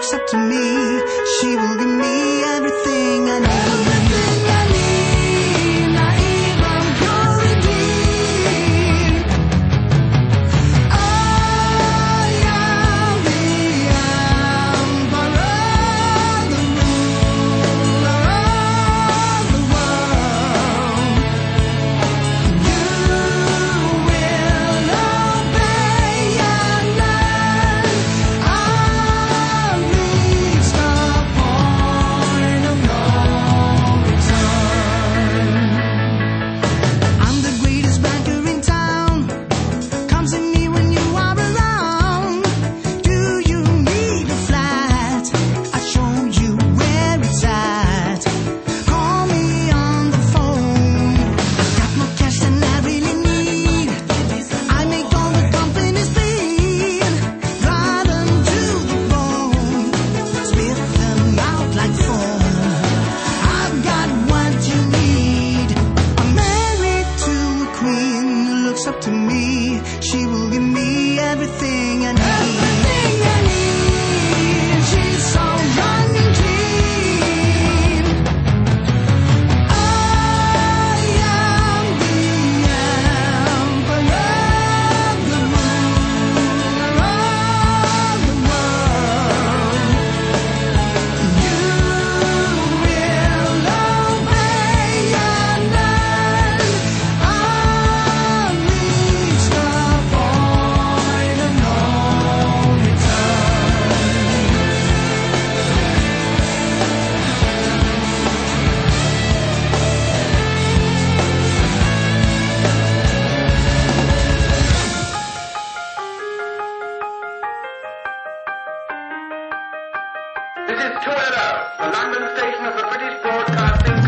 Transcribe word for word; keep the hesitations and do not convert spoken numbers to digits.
looks up to me. She will give me everything I need. Everything I need, not even purity. I am the emperor, the ruler of the world. You will obey and learn. I've reached the point of no return. I'm the greatest banker in town. Come see me when you are around. Do you need a flat? I'll show you where it's at. Call me on the phone. Got more cash than I really need. I make all the companies bleed. Drive them to the bone. Spit them out like foam. I've got what you need. I'm married to a queen who looks up to me. She will give me everything I need. Everything I need. She's so young and clean. I am the emperor, the ruler of the world. You will obey and learn. I've reached the point of no return. This is Twitter, the London station of the British Broadcasting